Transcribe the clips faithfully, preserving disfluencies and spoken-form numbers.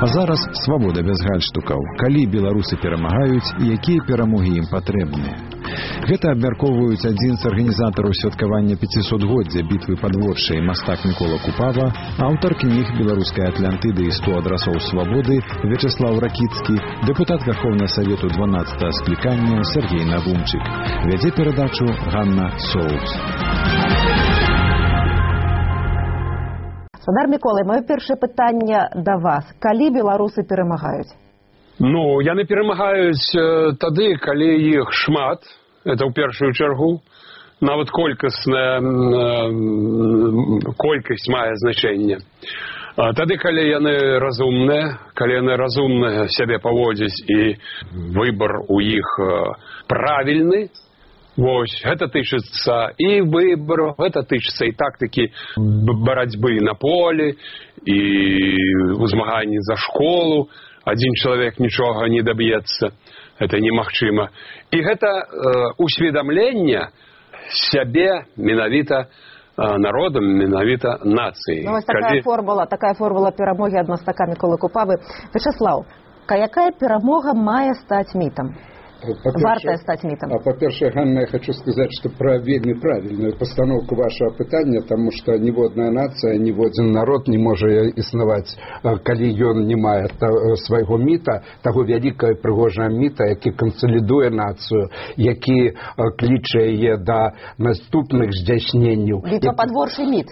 А зараз свабода без гальштукаў. Калі беларусы перамагаюць і якія перамогі ім патрэбныя? Гэта абмяркоўваюць адзін з арганізатараў святкавання пяцісотгоддзя бітвы пад Воршай мастак Мікола Купава, аўтар кніг «Беларуская Атлантыда» і «сто адрасоў свабоды» Вячеслав Ракіцкі, дэпутат Верховнага Савету дванаццатага склікання Сергей Навумчык. Вядзе перадачу Ганна Соус. Гаспадар Мікола, маё першае пытанне да вас. Калі беларусы перамагаюць? Ну, яны перамагаюць тады, калі іх шмат, это ў першую чаргу, нават колькасная колькасць мае значэнне. Тады, калі яны разумныя, калі яны разумна сябе паводзяць і выбар у іх правільны, вось, гэта тычыцца і выбару, гэта тычыцца і тактыкі барацьбы на полі, і змаганні за школу. Адзін чалавек нічога не даб'ецца, гэта немагчыма. І гэта э, усведамленне сябе менавіта э, народам, менавіта нацыі. Ну, вось такая, Калі... формула, такая формула перамогі ад мастака Міколы Купавы. Вячеслав, якая перамога мае стаць мітам? Вартая стаць мітам. А по-першае, Ганна, я хочу сказаць, што пра вельмі правільную пастаноўку вашага пытання, таму што ніводная нацыя, ніводзін народ не можа існаваць, калі ён не мае свайго міта, таго вялікага прыгожага міта, які кансалідуе нацыю, які кліча яе да наступных здзяйсненняў. Бітва пад Воршай міт.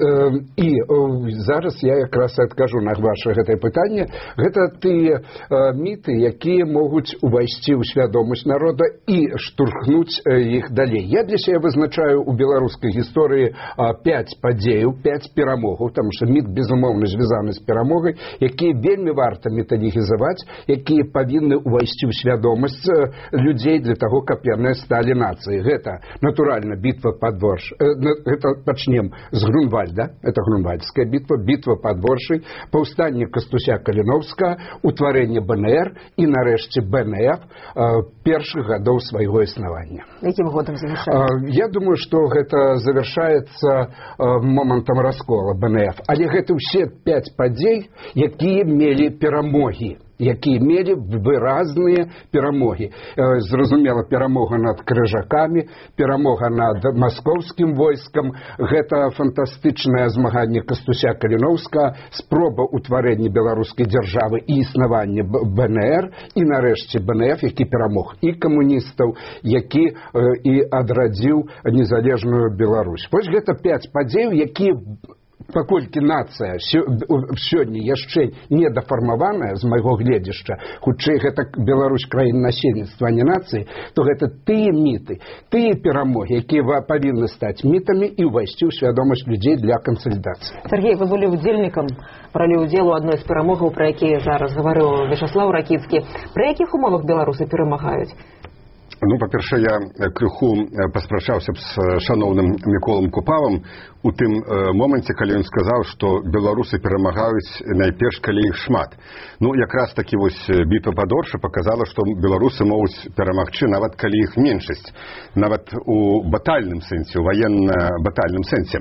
І зараз я якраз адкажу на ваше гэтае пытанне. Гэта тыя міты, якія могуць увайсці ў свядомасць народа і штурхнуць іх далей. Я для сябе вызначаю у беларускай гісторыі пяць падзеяў, пяць перамогаў, таму што міт, безумоўна, звязаны з перамогай, якія вельмі варта металігізаваць, якія павінны ўвайсці ў свядомасць людзей для таго, каб яны сталі нацыяй. Гэта, натуральна, бітва пад Воршай. Гэта пачнем з Грунвальда, это Грунвальдская бітва, бітва пад Воршай, паўстанне Кастуся Каліновскага, утварэнне бэ эн эр і, нарэшце, бэ эн эф першых гадоў свайго існавання. Якім годам завяршаецца? Я думаю, што гэта завяршаецца момантам раскола бэ эн эф. Але гэта ўсе пяць падзей, якія мелі перамогі, якія мелі выразныя перамогі. Зразумела, перамога над крыжакамі, перамога над маскоўскім войскам, гэта фантастычнае змаганне Кастуся Каліновскага, спроба ўтварэння беларускай дзяржавы і існавання бэ эн эр, і нарэшце бэ эн эф, які перамог і камуністаў, які і адрадзіў незалежную Беларусь. Вось гэта пяць падзеяў, якія паколькі нацыя сёння яшчэ не дафармаваная, з майго гледзяшча, хутчэй гэта Беларусь краіна насельніцтва, а не нацыі, то гэта тыя міты, тыя перамогі, якія павінны стаць мітамі і ўвайсці ў свядомасць людзей для кансалідацыі. Сергей, вы былі удзельнікам, бралі ўдзел у адной з перамогаў, пра якія зараз гаварыў Вячеслав Ракіцкі. Пры якіх умовах беларусы перамагаюць? Ну, па-першае, я крыху паспрачаўся б з шаноўным Міколам Купавам у тым моманце, калі ён сказаў, што беларусы перамагаюць найперш, калі іх шмат. Ну, якраз такі вось бітва пад Воршай паказала, што беларусы могуць перамагчы нават калі іх меншасць, нават у батальным сэнсе, у ваенна-батальным сэнсе.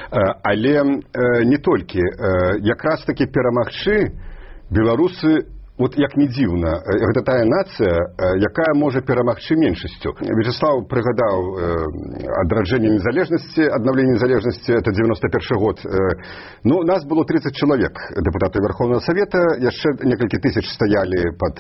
Але не толькі. Якраз такі перамагчы беларусы, вот як не дзіўна, гэта тая нацыя, якая можа перамагчы меншасцю. Вячеслав прыгадаў адраджэнне незалежнасці, аднаўленне незалежнасці, это дзевяносто першы год. Ну, нас было тридцать чалавек, дэпутаты Верховнага Савета, яшчэ некалькі тысяч стаялі пад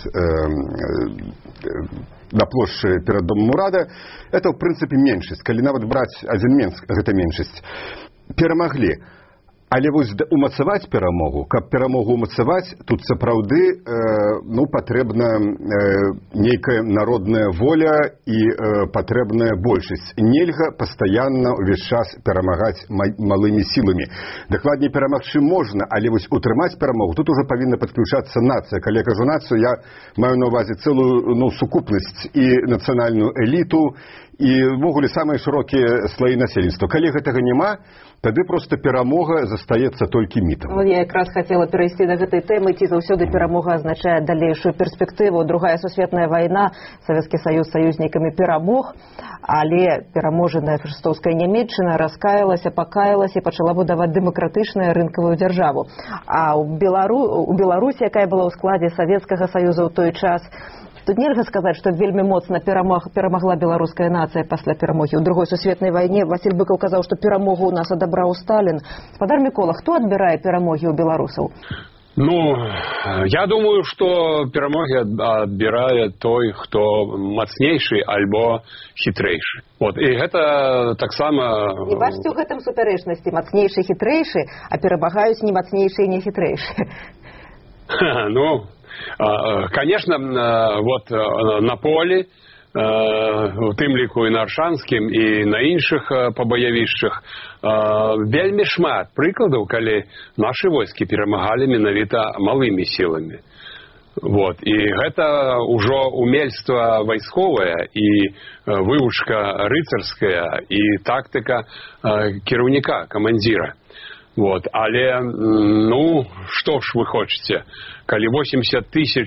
на плошчы перад домам урада. Это, ў прынцыпе, меншасць. Калі нават браць адзін Менск, гэта меншасць. Перамаглі. Але вось умацаваць перамогу, каб перамогу умацаваць, тут сапраўды э, ну, патрэбна э, нейкая народная воля і э, патрэбная большасць. Нельга пастаянна ўвесь час перамагаць малымі сіламі. Дакладней, перамагчы можна, але вось утрымаць перамогу, тут ужо павінна падключацца нацыя. Калі я кажу нацыю, я маю на ўвазе цэлую ну, сукупнасць і нацыянальную эліту, і ввогуле самыя шырокія слаі насельніцтва. Калі гэтага няма, тады проста перамога застаецца толькі мітам. Ну, я якраз хацела перайсці да гэтай тэмы, ці заўсёды перамога азначае далейшую перспектыву. Другая сусветная вайна, Савецкі Саюз саюзнікамі перамог, але пераможаная фашыстоўская Нямецчына раскаялася, пакаялася і пачала будаваць дэмакратычную рынкавую дзяржаву. А ў Белару... у Беларусі, якая была ў складзе Савецкага Саюза ў той час, тут нельга сказаць, што вельмі моцна перамог, перамагла беларуская нацыя пасля перамогі. У другой сусветнай вайне Васіль Быкаў казаў, што перамогу ў нас адабраў Сталін. Спадар Мікола, хто адбірае перамогі ў беларусаў? Ну, я думаю, што перамогі адбірае той, хто мацнейшы альбо хітрэйшы. Вот, і гэта таксама... Не бачыце ў гэтым супярэчнасці, мацнейшы, хітрэйшы, а перамагаюць не мацнейшы і не хітрэйшы. Ну... Конечно, вот на полі, у тым ліку і на Аршанскім, і на іншых пабаявішчах, вельмі шмат прыкладаў, калі нашы войскі перамагалі менавіта малымі сіламі. Вот. І гэта ўжо умельства вайсковае і вывучка рыцарская і тактыка кіраўніка, камандзіра. Вот. Але, ну, што ж вы хочаце? Калі восемьдесят тысяч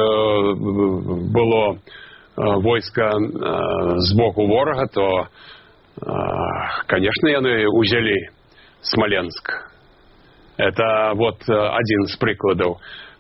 было войска з боку ворага, то, конечно, яны узялі Смоленск. Это вот один з прыкладаў.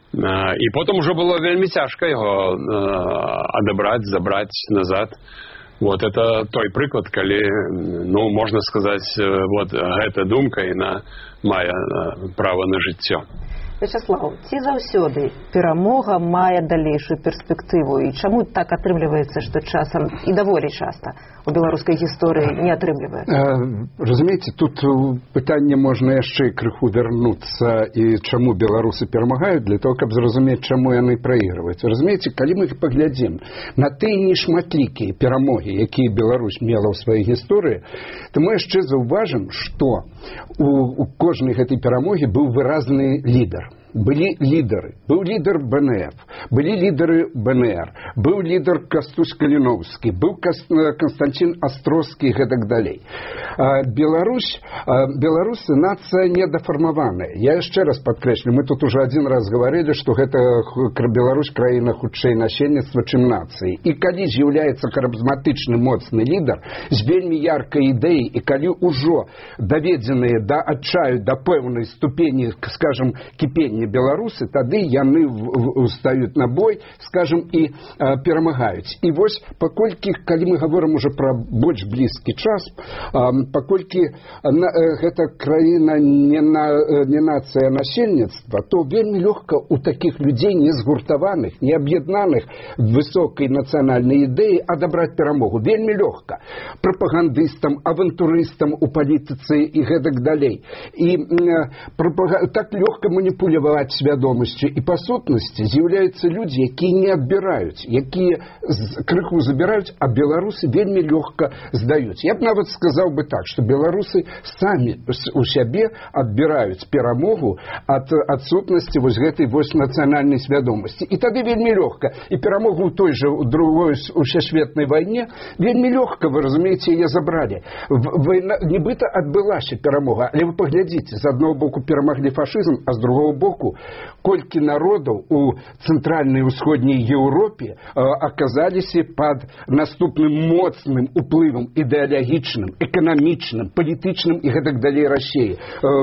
І потым ужо было вельмі цяжка яго адабраць, забраць назад. Вот это той прыклад, калі, ну, можна сказаць, вот гэта думка, яна мае права на жыццё. Вячаслаў, ці заўсёды перамога мае далейшую перспектыву? І чаму так атрымліваецца, што часам і даволі часта у беларускай гісторыі не атрымліваецца? Разумееце, тут пытанне можна яшчэ крыху вярнуцца, і чаму беларусы перамагаюць, для того, каб зразумець, чаму яны прайгрываюць. Разумееце, калі мы паглядзім на тыя нешматлікія перамогі, якія Беларусь мела ў сваёй гісторыі, то мы яшчэ заўважым, што у, у кожнай гэтай перамогі быў выразны лідар. Былі лідары. Быў лідар Бэ Эн Эф, былі лідары Бэ Эн Эр, быў лідар Кастусь Каліноўскі, быў Константин Астроскі і гэтак далей. Беларусь, беларусы нацыя недафармаваная. Я яшчэ раз падкрэслю, мы тут уже один раз говорили, што гэта Беларусь краіна хутчэй насельніцтва, чым нацыі. І калі з'яўляецца харызматычны моцны лідар з вельмі яркай ідэяй, і калі ўжо даведзеныя да адчаю, да пэўнай ступені, скажем, кіпення беларусы, тады яны устаюць на бой, скажем, і а, перамагаюць. І вось, паколькі, калі мы говорим уже про больш блізкі час, а, паколькі на, гэта краіна не, на, не нацыя насельніцтва, то вельмі лёгка у такіх людзей не згуртаваных, не аб'яднаных высокай нацыянальнай ідэі адабраць перамогу. Вельмі лёгка. Прапагандыстам, авантурыстам у палітыцы і гэтак далей. І а, так лёгка маніпуляваць свядомасцю, і па сутнасці з'яўляюцца людзі, якія не адбіраюць, якія крыху забіраюць, а беларусы вельмі лёгка здаюць. Я б нават сказаў бы так, што беларусы самі у сябе адбіраюць перамогу ад адсутнасці вось гэтай вось нацыянальнай свядомасці. І тады вельмі лёгка. І перамогу ў той жа у другой усесветнай вайне вельмі лёгка, вы разумееце, яе забралі. Вайна нібыта адбылася перамога, але вы паглядзіце, з аднаго боку перамаглі фашызм, а з другого боку колькі народаў у цэнтральнай і ўсходняй Еўропе э, аказаліся пад наступным моцным уплывам ідэалагічным, эканамічным, палітычным і гэтак далей Расіі. Э,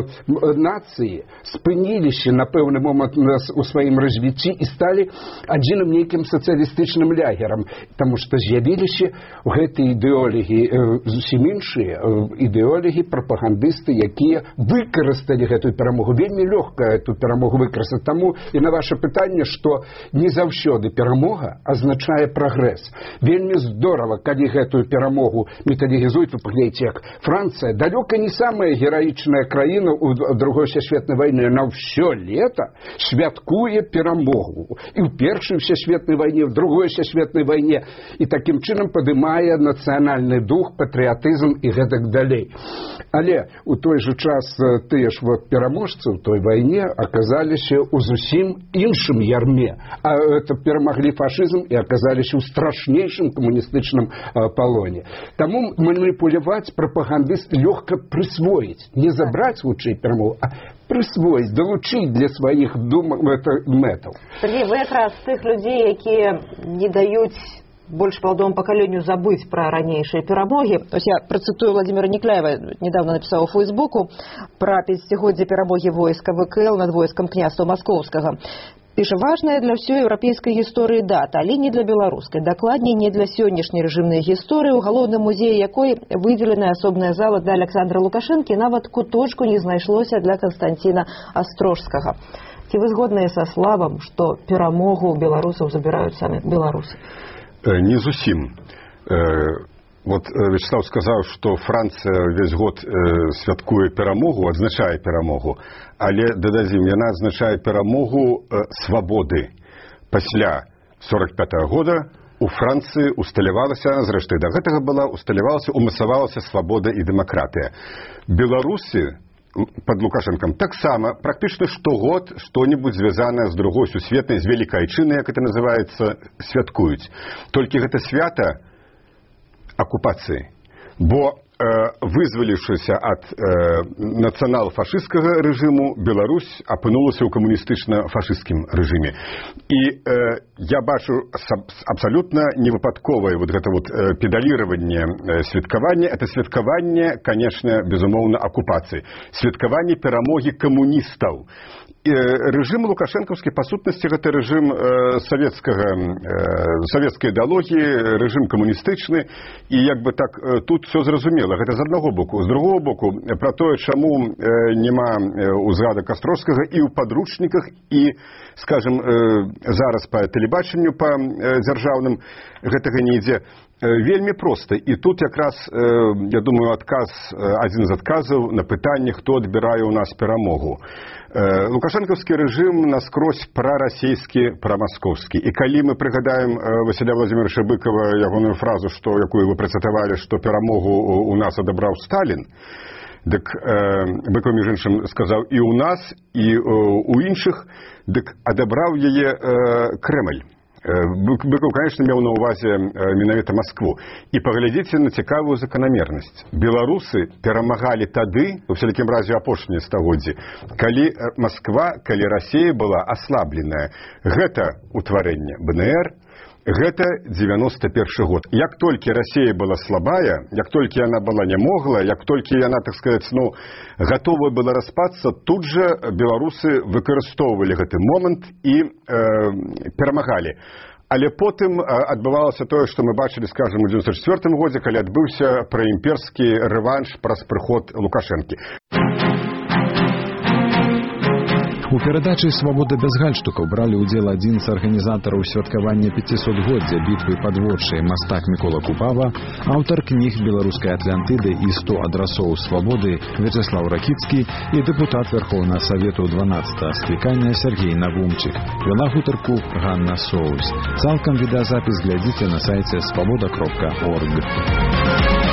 нацыі спыніліся на пэўны момант у сваім развіцці і сталі адзіным нейкім сацыялістычным лягерам, таму што з'явіліся гэтыя ідэолагі э, зусім іншыя э, ідэолагі, прапагандысты, якія выкарысталі гэтую перамогу. Вельмі лёгка эту перамогу выкарыстаць. Таму і на ваше пытанне, што не заўсёды перамога азначае прагрэс. Вельмі здорава, калі гэтую перамогу металігізуюць, вы паглядзіце, як Францыя, далёка не самая гераічная краіна ў другой всесветнай вайне, на ўсё лета святкуе перамогу. І ў першай всесветнай вайне, в другой всесветнай вайне, і такім чынам падымае нацыянальны дух, патрыятызм і гэтак далей. Але у той жа час тыя ж вот пераможцы ў той вайне аказаліся аказаліся ў зусім іншым ярме. А это перамаглі фашызм і аказаліся ў страшнейшым камуністычным палоне. Таму маніпуляваць прапагандыст лёгка прысвоіць. Не забраць хутчэй перамогу, а прысвоіць, далучыць для сваіх думак мэтаў. Сергей, вы якраз з тых людзей, якія не даюць больш маладому пакаленню забыць пра ранейшыя перамогі. Ось я працытую Владимира Никляева, недавно написал у Фейсбуку пра пяцігоддзе перамогі войска ВКЛ над войскам княства Маскоўскага. Піша, важная для ўсёй еўрапейскай гісторыі дата, але не для беларускай. Дакладней, не для сённяшняй рэжымнай гісторыі, у галоўным музеі якой выдзеленая асобная зала для Александра Лукашэнкі, нават куточку не знайшлося для Константина Астрожскага. Ці вы згодныя са Славам, што перамогу беларусаў забіраюць самі беларусы? Не зусім. Вот Вячеслав сказаў, што Францыя весь год святкуе перамогу, адзначае перамогу, але, дададзім, яна адзначае перамогу свабоды. Пасля сорок пятага года у Францыі усталявалася, зрэшты, да гэтага была, усталявалася, умацавалася свабода і дэмакратыя. Беларусы под Лукашенком таксама практычна штогод што-небудзь звязанае з другой сусветнай, з вялікай айчыны, як это называецца, святкуюць. Толькі гэта свята акупацыі. Бо э, вызваліўшыся ад э, нацыянал-фашысцкага рэжыму, Беларусь апынулася ў камуністычна-фашысцкім рэжыме. І э, я бачу абсалютна невыпадковае вот гэта вот э, педаліраванне э, святкавання. Это святкаванне, конечно, безумоўна, акупацыі. Святкаванне перамогі камуністаў. Рэжым лукашэнкаўскі, па сутнасці, гэта рэжым э, савецкага, э, савецкай ідэалогіі, рэжым камуністычны, і як бы так э, тут все зразумела. Гэта з аднаго боку. З другого боку, пра тое, чаму э, няма узгадак Астрожскага і ў падручніках, і, скажем, э, зараз па тэлебачанню, па э, дзяржаўным, гэтага не ідзе. Вельмі проста. І тут якраз, э, я думаю, адказ, адзін з адказаў на пытанне, хто адбірае ў нас перамогу. Э, лукашэнкаўскі рэжым наскрозь прарасійскі, прамаскоўскі. І калі мы прыгадаем э, Васіля Владимировича Быкова ягоную фразу, што, якую вы працытавалі, што перамогу у нас адабраў Сталін, дык э, Быков, між іншым, сказаў і ў нас, і э, у іншых, дык адабраў яе э, Крэмль. Быков, конечно, меў на ўвазе менавіта Маскву. І паглядзіце на цікавую заканамернасць. Беларусы перамагалі тады, у всякім разе апошнія стагоддзі, калі Масква, калі Расія была аслабленая. Гэта утварэнне БНР, гэта дзевяносто першы год. Як толькі Расія была слабая, як толькі яна была нямогла, як толькі яна, так сказаць, ну, гатовая была распацца, тут жа беларусы выкарыстоўвалі гэты момант і э, перамагалі. Але потым адбывалася тое, што мы бачылі, скажем, у дзевяносто чвёртым годзе, калі адбыўся праімперскі рэванш праз прыход Лукашэнкі. У перадачы «Свабода без гальштукаў» бралі ўдзел адзін з арганізатараў святкавання пяцісотгоддзя бітвы падводчай мастак Мікола Купава, аўтар кніг «Беларускай Атлантыды» і «сто адрасоў свабоды» Вячеслав Ракіцкі і дэпутат Верховнага Савету дванаццатага склікання Сергей Навумчык. Вела гутарку Ганна Соус. Цалкам відэазапіс глядзіце на сайце свабода кропка орг.